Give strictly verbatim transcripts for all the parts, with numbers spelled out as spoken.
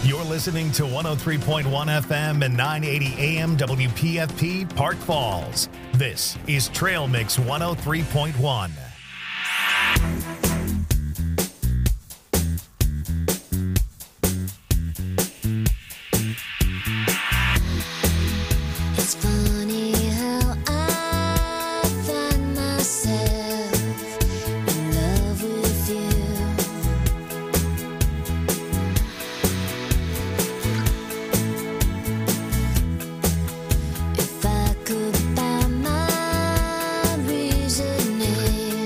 You're listening to one oh three point one F M and nine eighty A M W P F P Park Falls. This is Trail Mix one oh three point one. It's funny how I find myself in love with you. If I could find my reasoning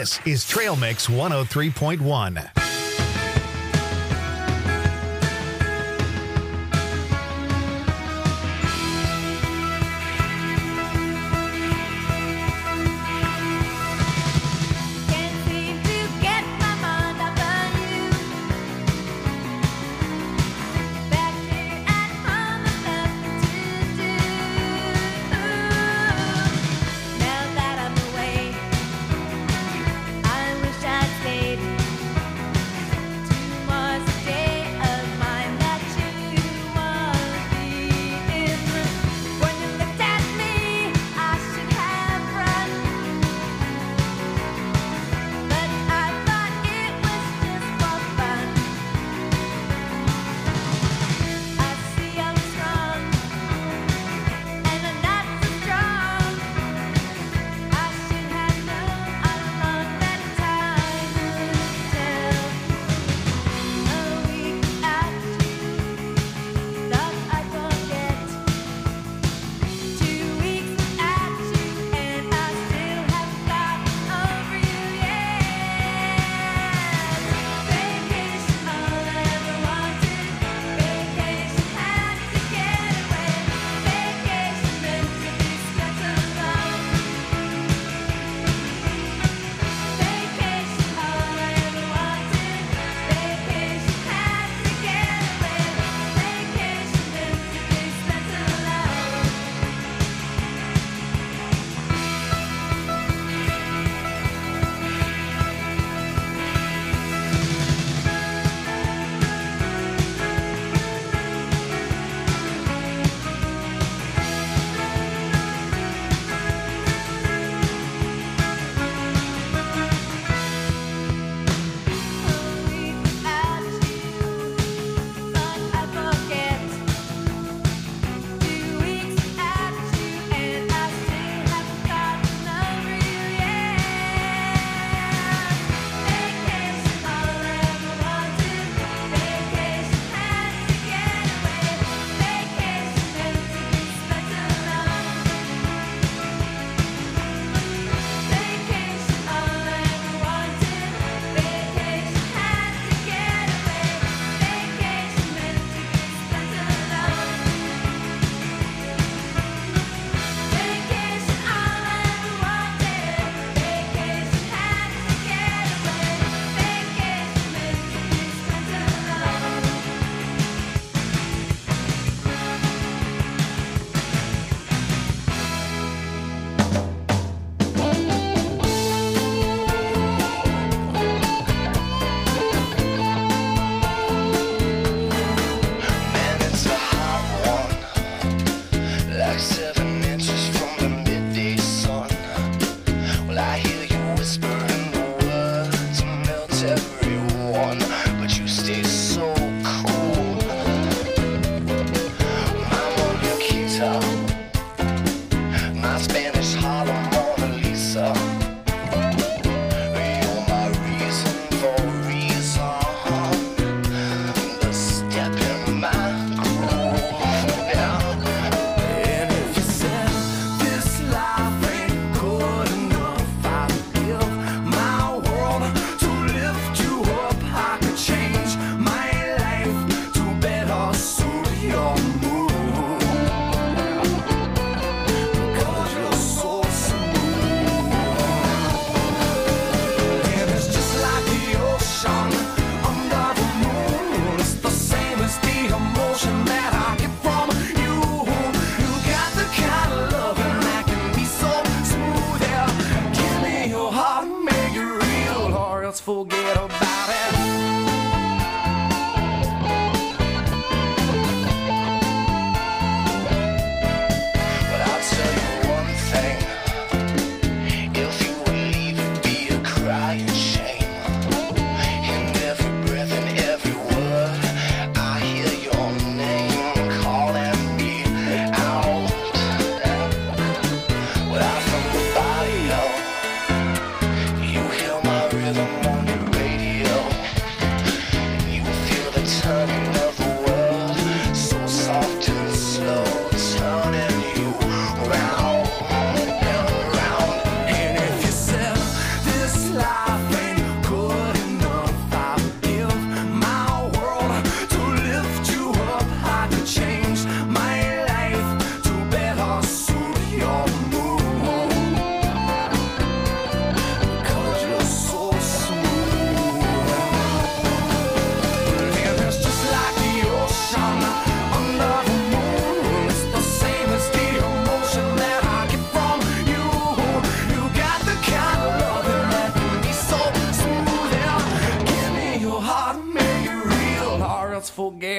This is Trail Mix one oh three point one. Now that I'm away, I wish I'd stayed.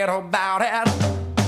forget about it.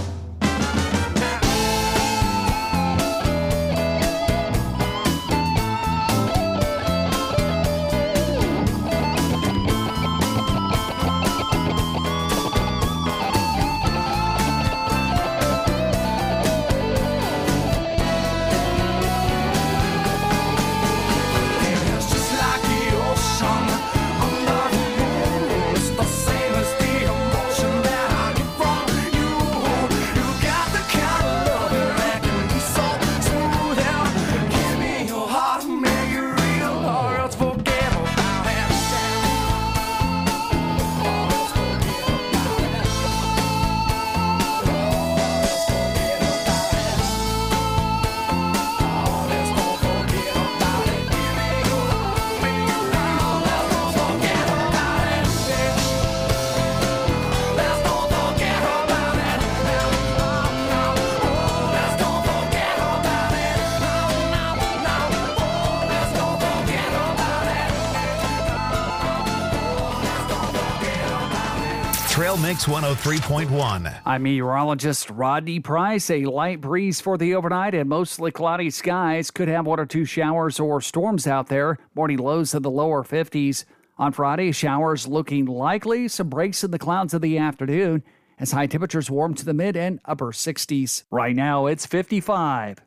Trail Mix one oh three point one. I'm meteorologist Rodney Price. A light breeze for the overnight and mostly cloudy skies. Could have one or two showers or storms out there. Morning lows in the lower fifties. On Friday, showers looking likely. Some breaks in the clouds in the afternoon as high temperatures warm to the mid and upper sixties. Right now, it's fifty-five.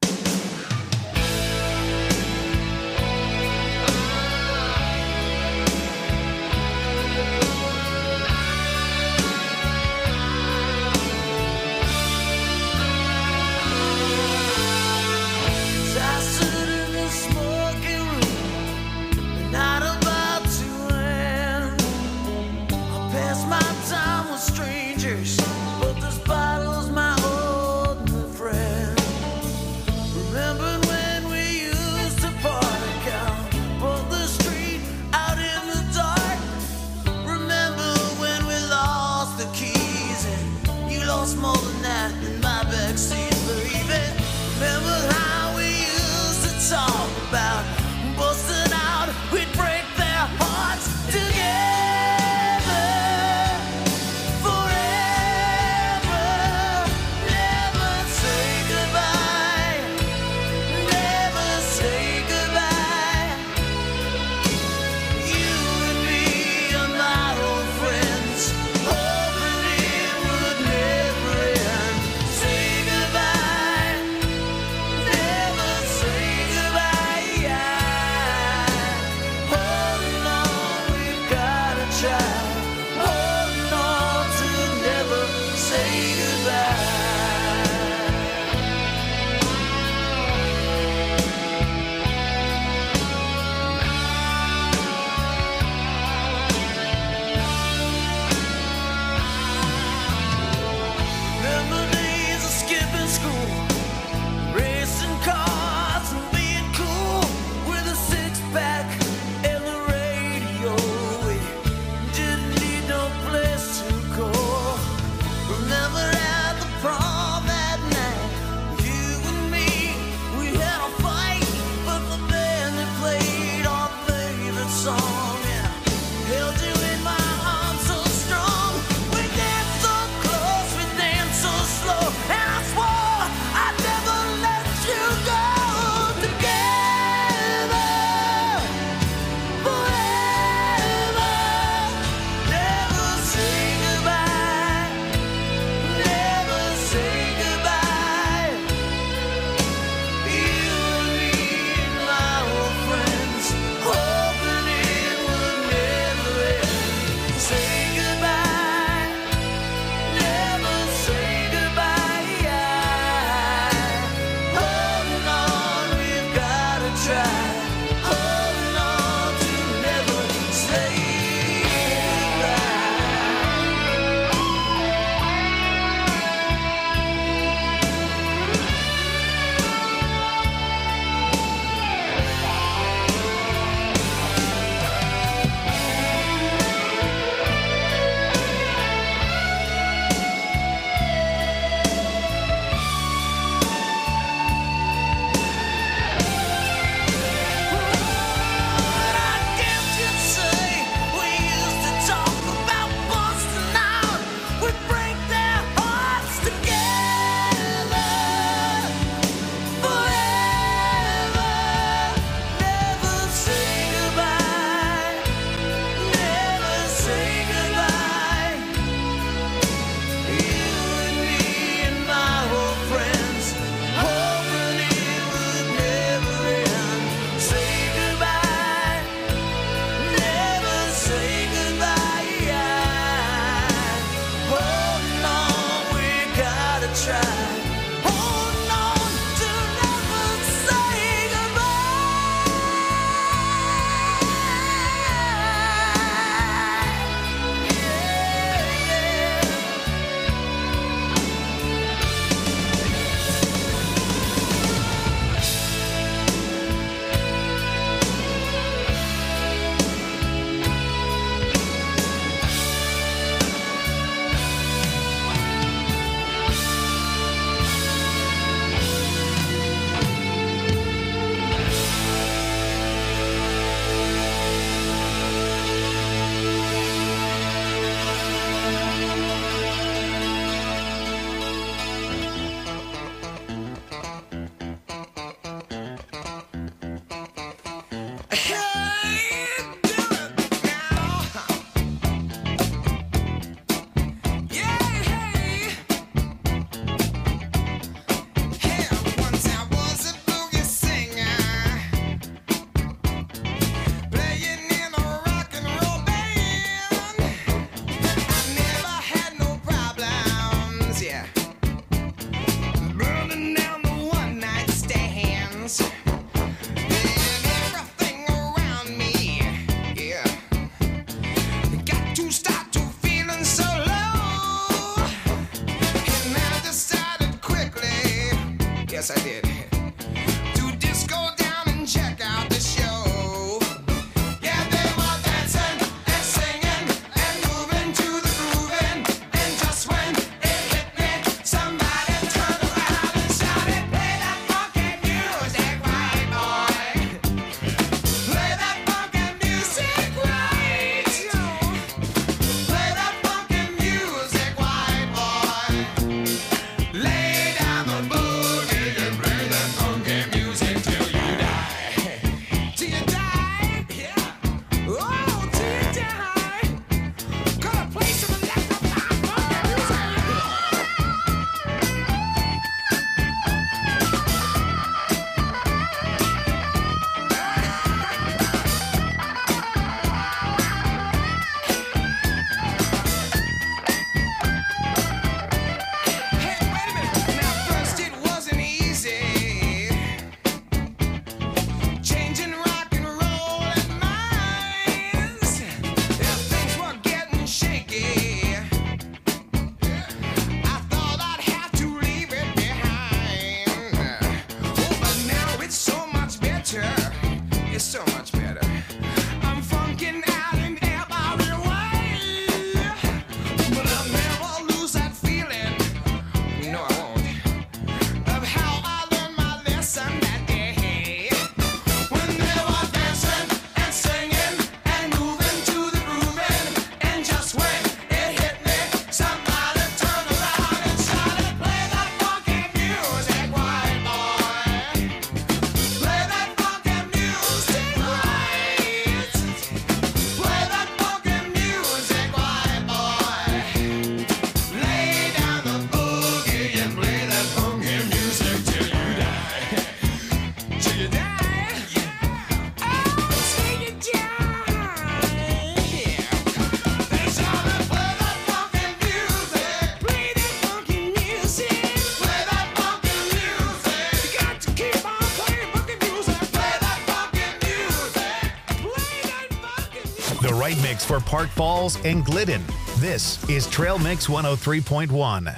The right mix for Park Falls and Glidden. This is Trail Mix one oh three point one.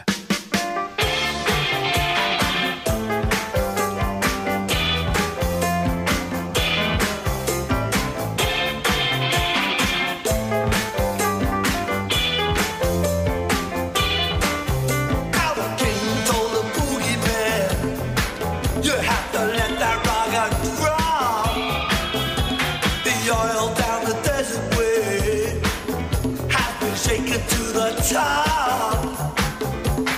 Take it to the top.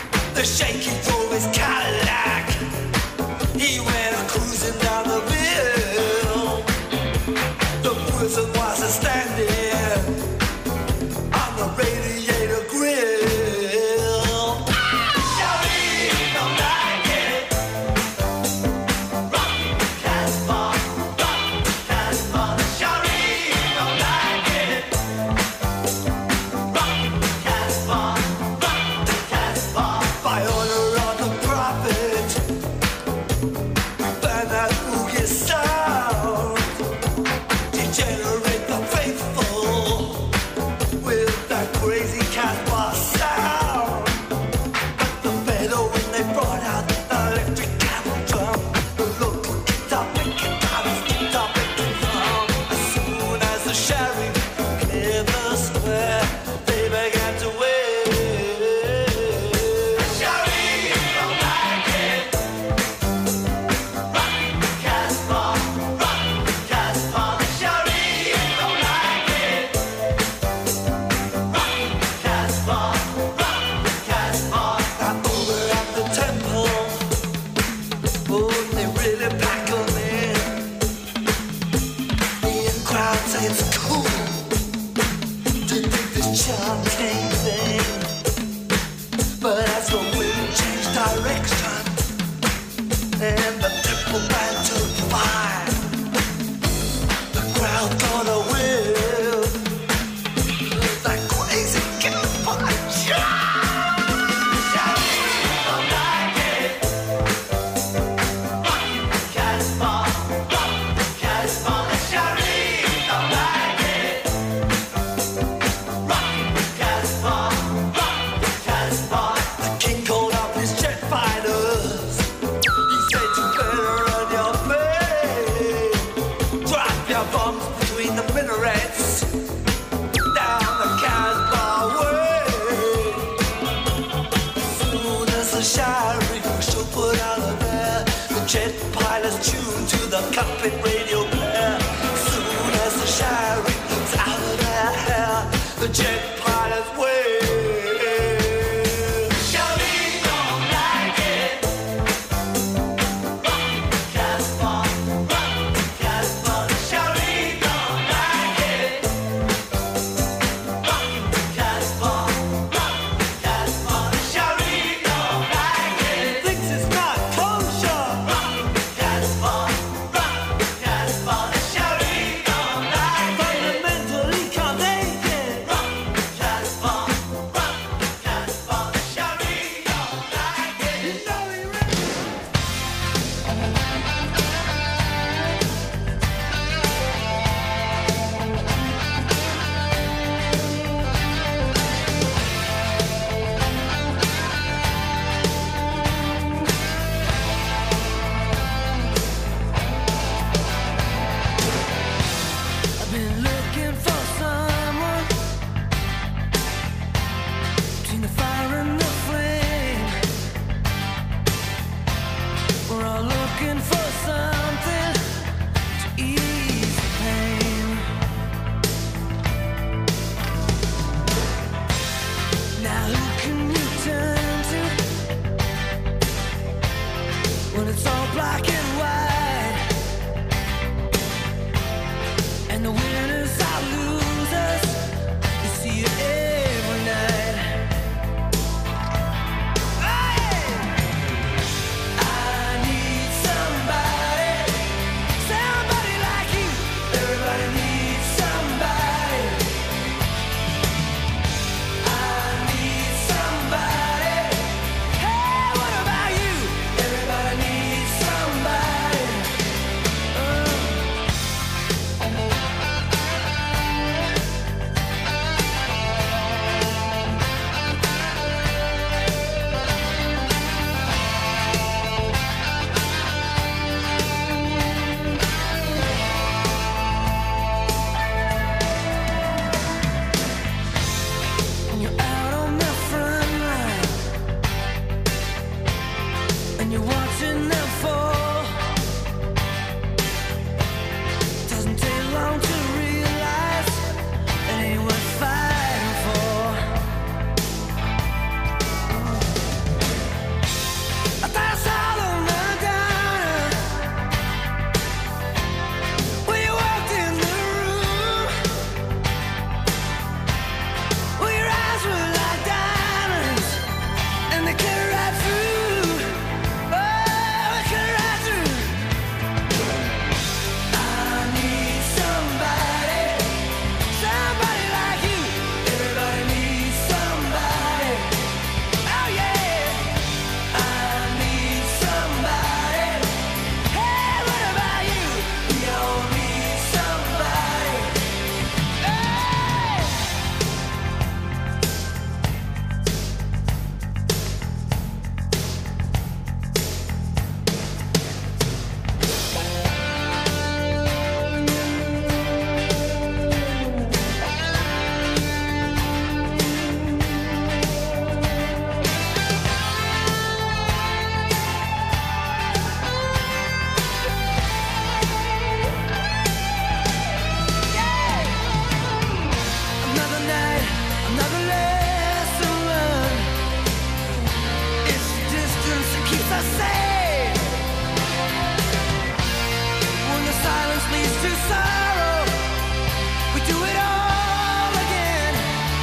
silence leads to sorrow. We do it all again.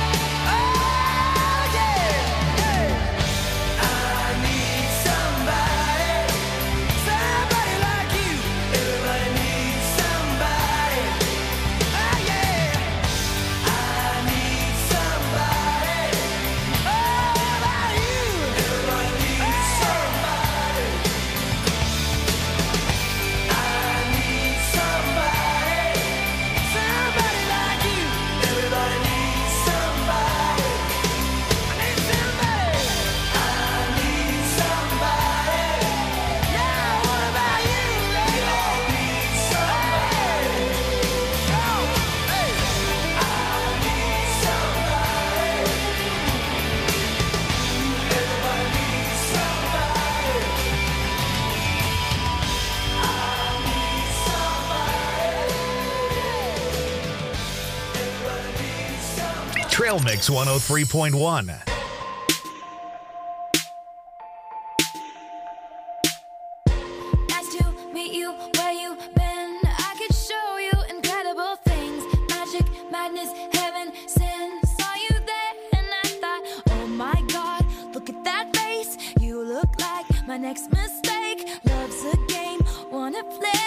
Oh yeah, yeah. I need somebody, somebody like you. Everybody needs somebody. Oh yeah. I need somebody. Oh, about you. Everybody needs somebody. I need somebody, somebody like you. Everybody needs somebody. I need somebody. I need somebody. Yeah, what about you? We all need somebody. Oh, hey. I need somebody. Everybody needs somebody. I need somebody. Everybody needs somebody. Trail Mix one oh three point one. Nice to meet you, where you been? I could show you incredible things. Magic, madness, heaven, sin. Saw you there and I thought, oh my God, look at that face. You look like my next mistake. Love's a game, wanna play.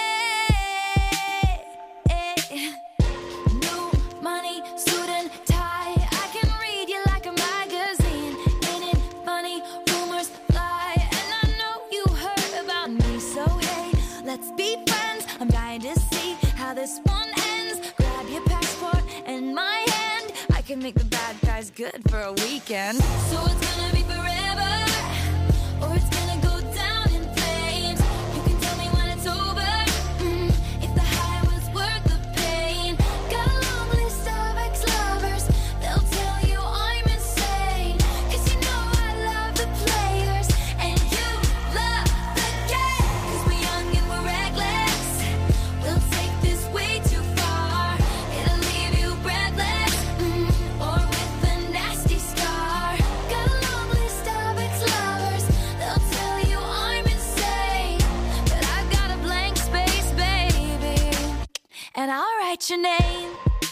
New money, suit and tie. I can read you like a magazine. Ain't it funny? Rumors fly, and I know you heard about me. So hey, let's be friends. I'm dying to see how this one ends. Grab your passport and my hand. I can make the bad guys good for a weekend. So it's gonna be forever, or it's gonna go down in flames. You can tell me when it's over, mm, if the high was worth the pain. Got a long list of ex-lovers, they'll tell you I'm insane. 'Cause you know I love the players, and you love the game. 'Cause we're young and we're reckless, we'll take this way too far. It'll leave you breathless, mm, or with a nasty scar. Got a long list of ex-lovers, they'll tell you I'm insane. But I've got a blank space, baby, and I'll write your name.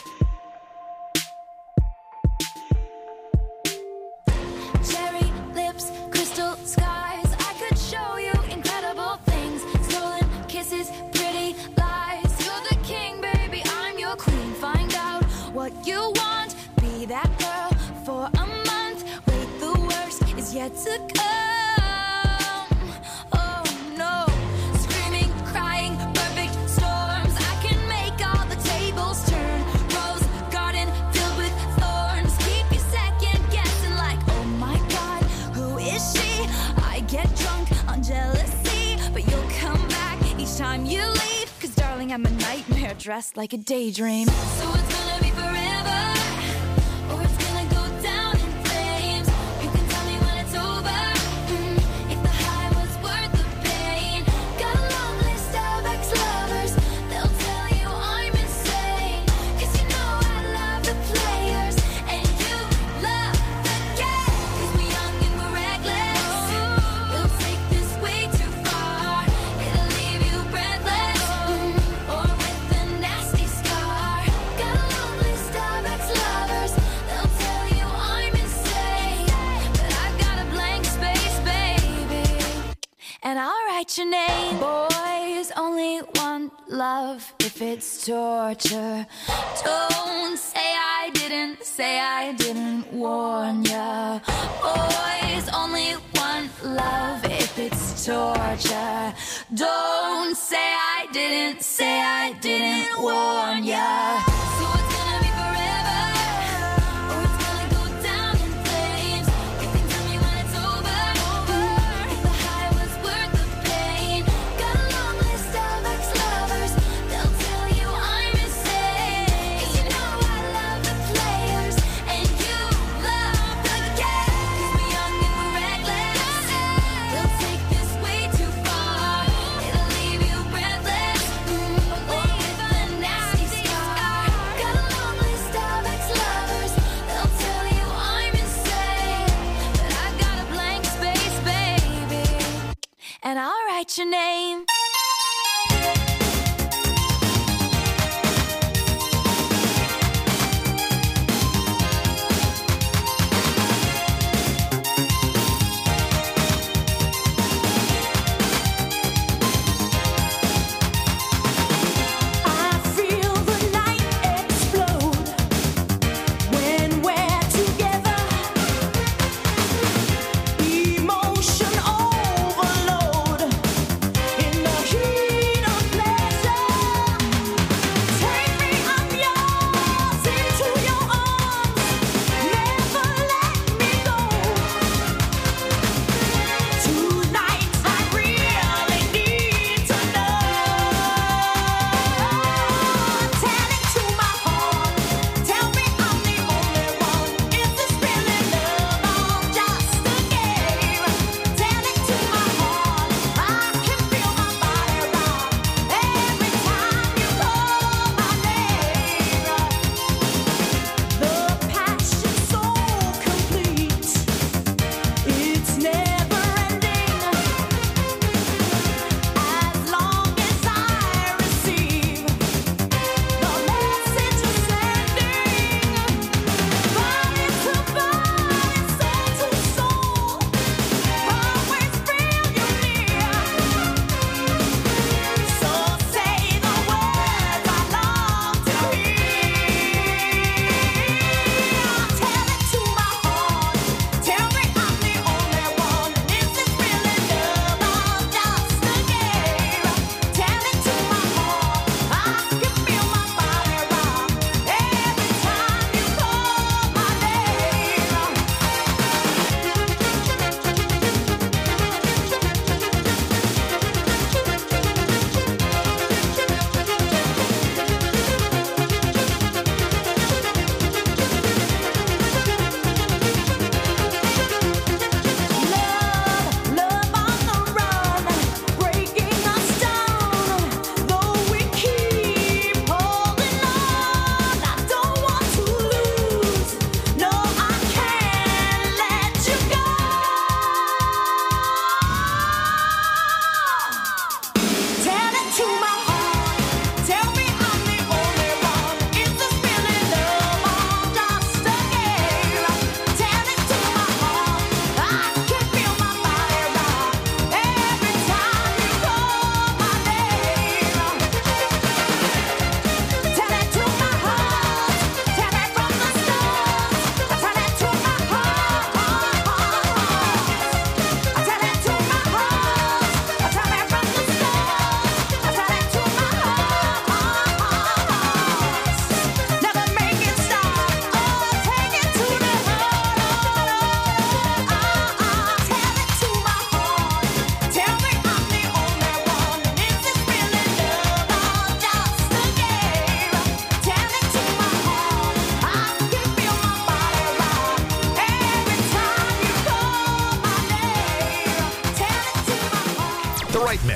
Cherry lips, crystal skies. I could show you incredible things. Stolen kisses, pretty lies. You're the king, baby, I'm your queen. Find out what you want. Be that girl for a month. Wait, the worst is yet to come. Oh no. Screaming, crying, perfect storms. I can make all the tables turn. Rose garden filled with thorns. Keep you second guessing like, oh my God, who is she? I get drunk on jealousy, but you'll come back each time you leave. 'Cause darling, I'm a nightmare dressed like a daydream. So it's gonna be forever, or it's gonna go down in flames. You can tell me when it's over, mm, if the high was worth the pain. Got a long list of ex-lovers, they'll tell you I'm insane. 'Cause you know I love the players, and you love the game. 'Cause we're young and we're reckless, we'll take this way too far. It'll leave you breathless, mm, or with a nasty scar. Got a long list of ex-lovers, they'll tell you I'm insane. But I've got a blank space, baby, and I'll write your name. Boys only want love if it's torture. Don't say I didn't, say I didn't warn ya. Boys only want love if it's torture. Don't say I didn't, say I didn't warn ya. So it's gonna be forever, or it's gonna go down in flames. You can tell me when it's over, mm, if the high was worth the pain. Got a long list of ex-lovers, they'll tell you I'm insane. 'Cause you know I love the players, and you love the game. 'Cause we're young and we're reckless, we'll take this way too far. It'll leave you breathless, mm, or with a nasty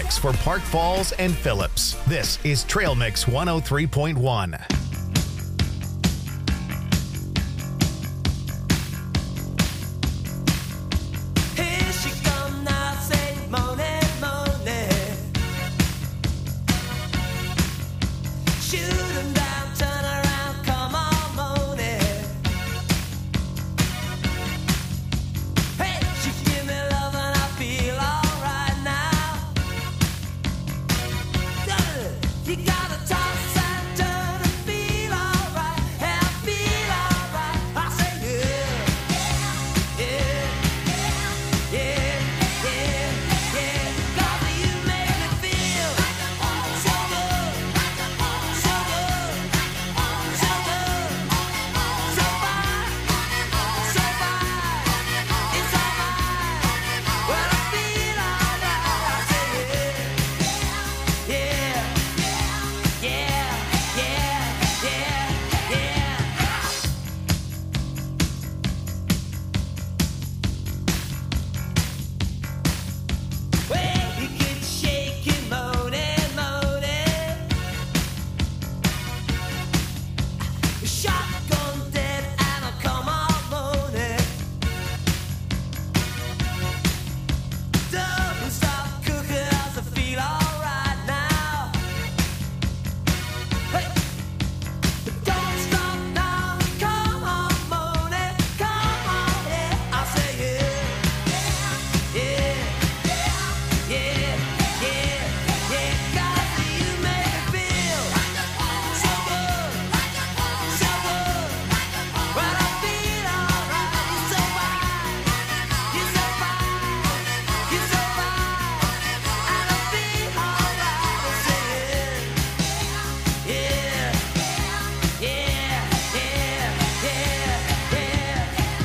Mix for Park Falls and Phillips. This is Trail Mix one oh three point one. Here she come now, say money, money. Shoot 'em down, turn around, come on, money. Hey, she give me love and I feel alright now. You gotta toss and turn and feel alright, and I feel alright. I say yeah, yeah, yeah, yeah, yeah. 'Cause you make me feel so good, so good, so good, so fine, so fine. It's alright when I feel alright. I say yeah, yeah, yeah, yeah, yeah, yeah. Well, you get shaking, moaning, moaning. Shotgun dead and I come on moaning. Don't stop cooking as I feel alright now. Hey, don't stop now. Come on, moaning, come on, yeah. I say yeah, yeah, yeah, yeah, yeah. 'Cause you make me feel so good, so good. When I feel alright, you're so fine, you're so fine, you're so fine, and I feel alright. I say yeah, yeah, yeah, yeah, yeah, yeah.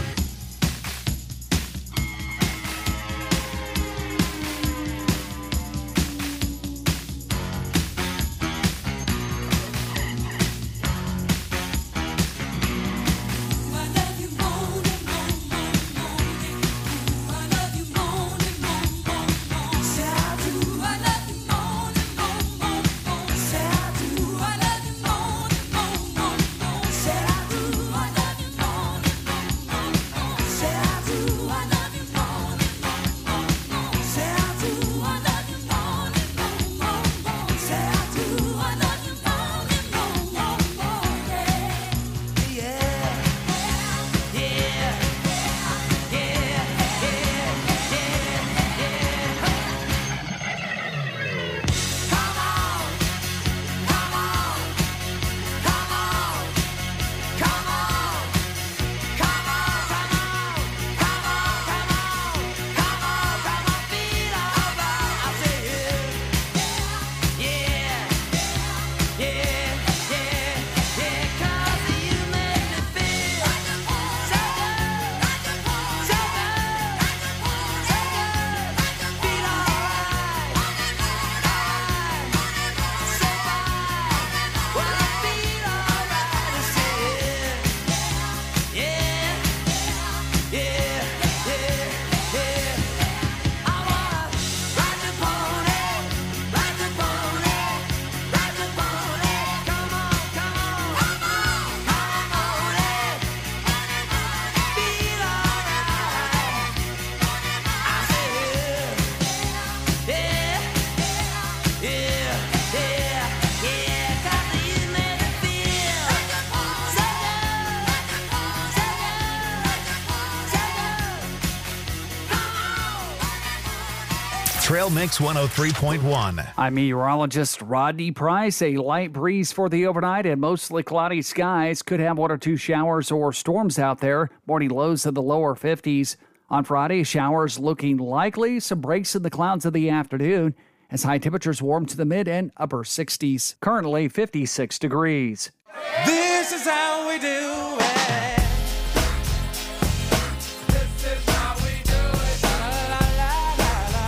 I love you moaning, moan, moan, moaning. I love you moaning, moan, moan, moan. Say I do. I love you moaning, moan, moan, moan. Say I do. I love you moaning, moan, moan, moan. Say I do. I love you moaning, moan, moan, moan. Say I do. I love you moaning, moan, moan, moan. Say I do. I love you moaning, moan, moan, moan. Say I do. I love you moaning, moan, moan, moan. Yeah. Yeah. Yeah, yeah, yeah, yeah, yeah. Come on, come on, come on, come on, come on, come on, come on, come on, come on, come on, feel alright. I say yeah, yeah, yeah, yeah, yeah. 'Cause you make me feel so good, so good, so good. Feel alright, alright, so fine. When I feel alright, I say yeah, yeah, yeah, yeah. I wanna ride the pony, ride the pony, ride the pony. Come on, come on, come on, come on, feel alright. I say yeah, yeah, yeah, yeah. 'Cause you make me feel so good, so good, so good. Come on. Trail Mix one oh three point one. I'm meteorologist Rodney Price. A light breeze for the overnight and mostly cloudy skies. Could have one or two showers or storms out there. Morning lows in the lower fifties. On Friday, showers looking likely. Some breaks in the clouds in the afternoon as high temperatures warm to the mid and upper sixties. Currently fifty-six degrees. This is how we do it. This is how we do it. La la la la la.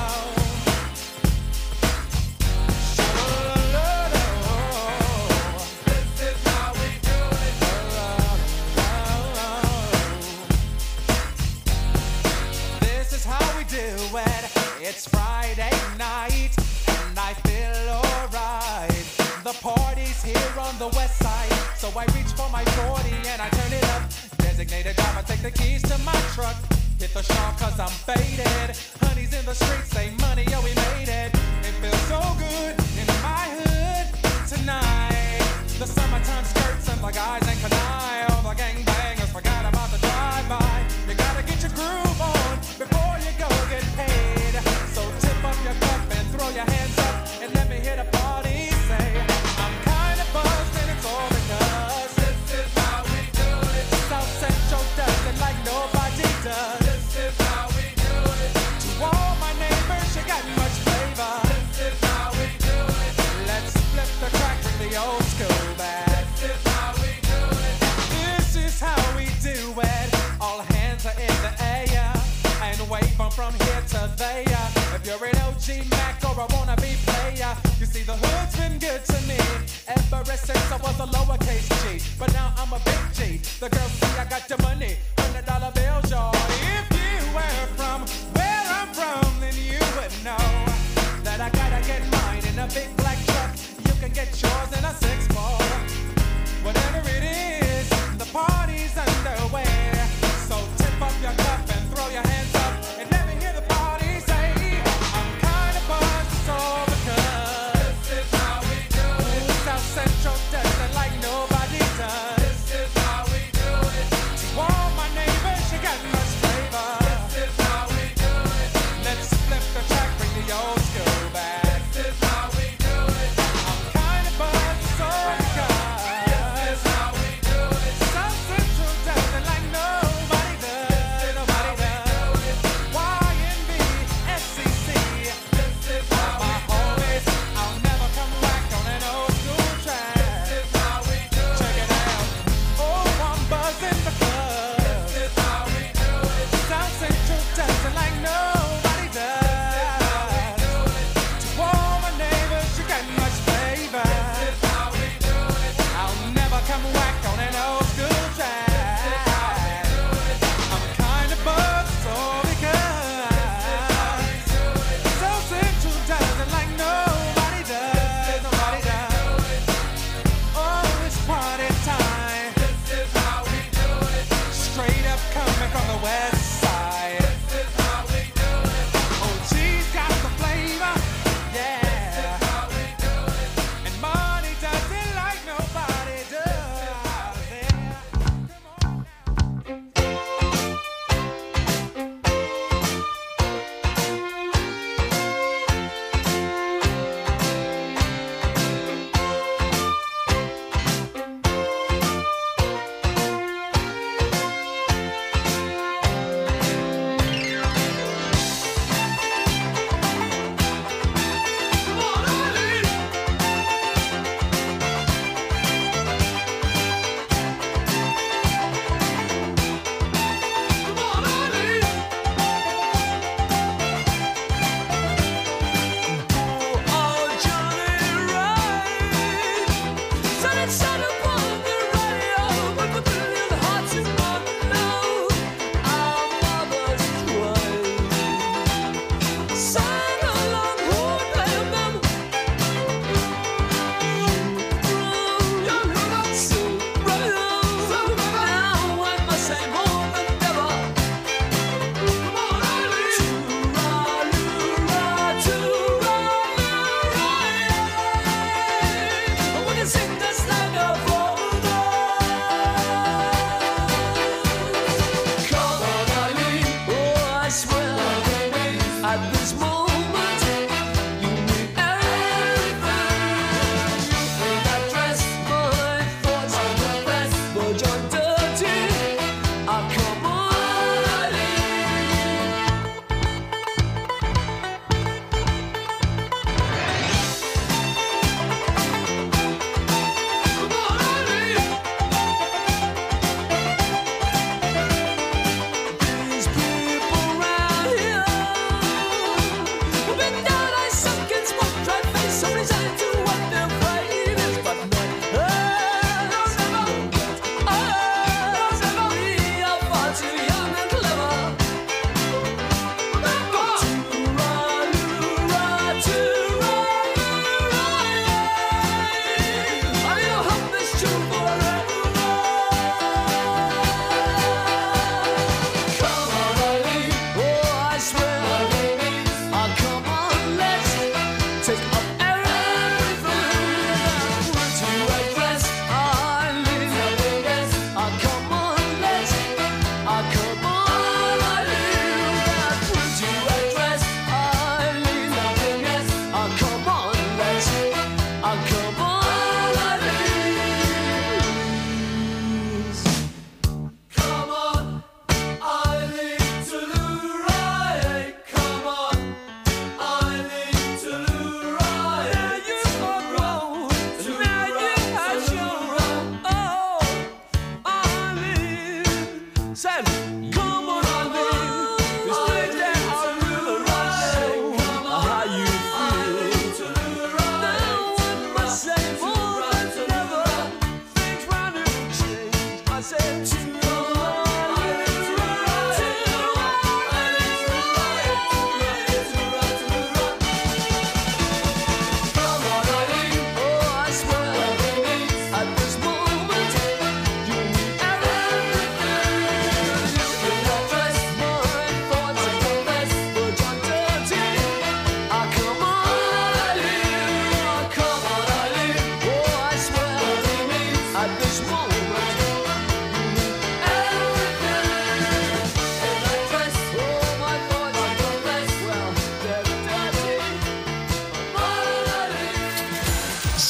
La la la la. This is how we do it. La la la la. This is how we do it. It's Friday night. on the west side. So I reach for my forty and I turn it up. Designated driver, take the keys to my truck. Hit the shop cause I'm faded. Honey's in the streets, say money, yo, we made it. It feels so good in my hood tonight. The summertime skirts and the guys ain't canine. All the gangbangers forgot about the drive-by. You gotta get your groove on before you go get paid. So tip up your cup and throw your hands up and let me hear the party say, I'm kinda buzzed and it's all because this is how we do it. South Central does it like nobody does. This is how we do it. To all my neighbors, you got much flavor. This is how we do it. Let's flip the crack with the old school back. This is how we do it. This is how we do it. All hands are in the air and wave on from here to there. If you're an O G Mac or a wannabe player, you see the hood's been good to me ever since I was a lowercase G. But now I'm a big G. The girls see I got the money, hundred dollar bills, y'all. If you were from where I'm from, then you would know that I gotta get mine in a big black truck. You can get yours in a six four. Whatever it is, the party's underway. So tip up your cup and throw your hands up and let me hear the party say, I'm kinda buzzed, it's all because this is how we do it. South Central does it like nobody does. This is how we do it. To all my neighbors, you got much flavor. This is how we do it. Let's flip the track, bring the old school back. This is how we do it. I'm kinda buzzed, it's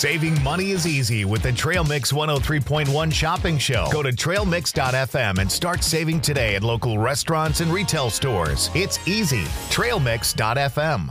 Saving money is easy with the Trail Mix one oh three point one shopping show. Go to trail mix dot f m and start saving today at local restaurants and retail stores. It's easy. trail mix dot f m.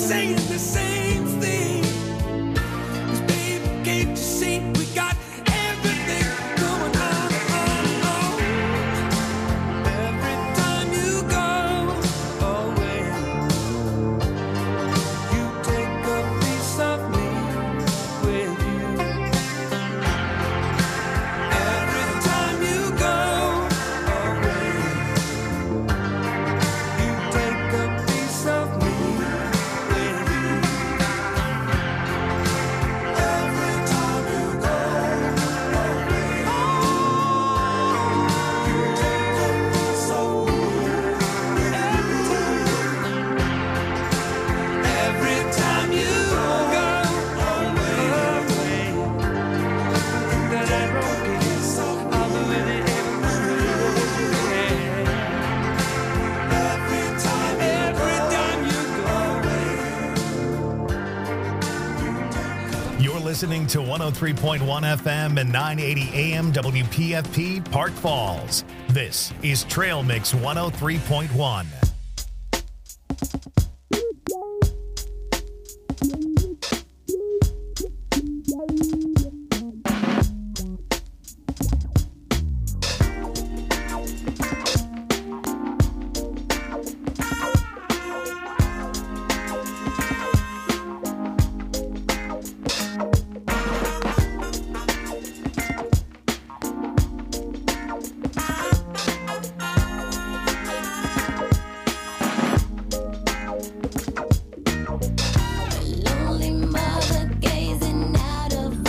saying the same thing. 'Cause baby, can't you see we got everything going on, on, on. Every time you go away, you take a piece of me with you. Every time you go away, you take a piece of me with you. Every time you go away, you take a piece of me. Every time you go away, that I broke it, I'll do it every Every time, every time you go away. You're listening to one oh three point one F M and nine eighty A M W P F P Park Falls. This is Trail Mix one oh three point one.